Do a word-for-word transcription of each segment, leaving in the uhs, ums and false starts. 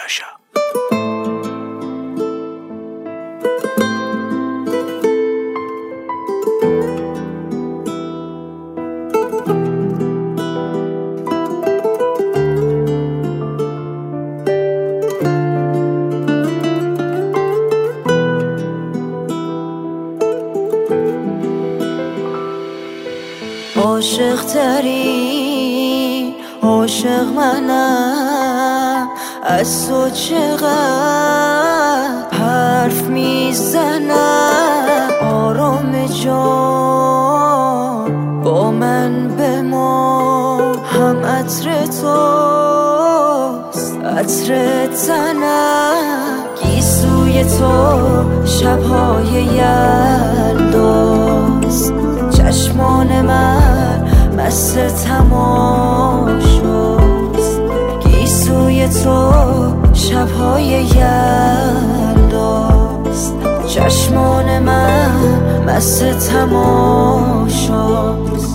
یاشا. عاشق ترین عاشق منم، از تو چقدر حرف میزنم. آرام جان با من بما، هم عطر توست عطر تنم. گیسوی تو شبهای یلداست، چشمان من مست تماشاست. گیسوی تو شبهای یلداست، چشمان من مست تماشاست.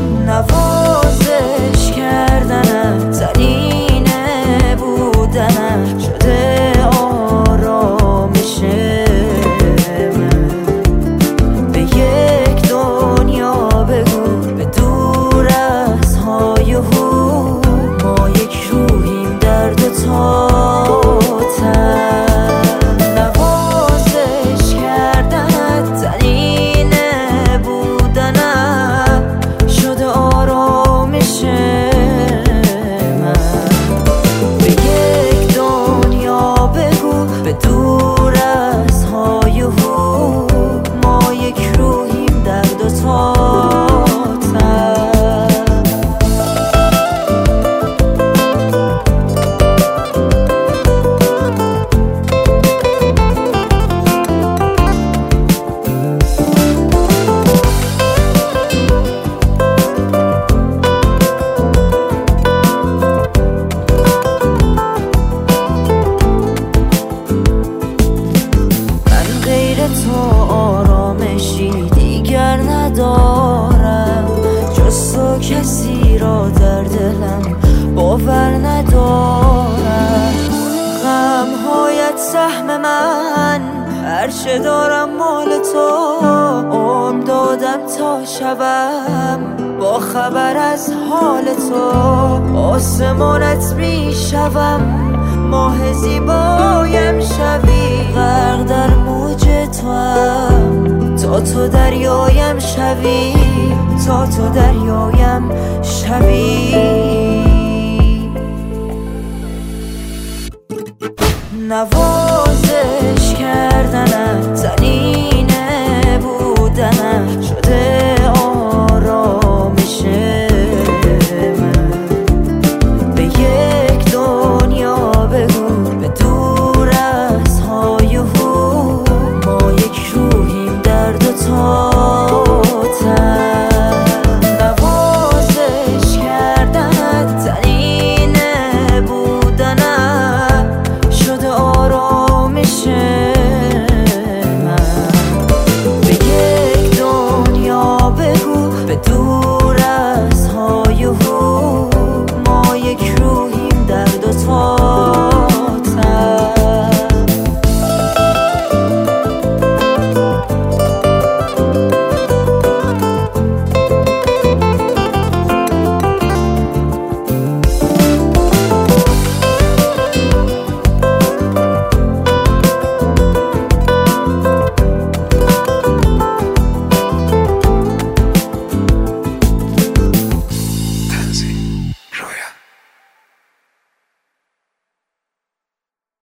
نوازش کردنم تنینه بودنم، شده آرامش من. به یک دنیا بگو به دور از های و هو، ما یک روحیم در دو تا تن. نوازش کردنت تنینه بودنم، شده آرامش من. به یک دنیا بگو به دور از های و هو، ما یک روحیم در دو تا تن. تو آرامشی دیگر ندارم، جز تو کسی را در دلم باور ندارم. غمهایت سهم من، هرچه دارم مال تو. عمر دادم تا شبم با خبر از حال تو. آسمانت می شوم، ماه زیبایم شوی. غرق در موج تو هم، تا تو دریایم شوی، تا تو دریایم شوی. نوازش کن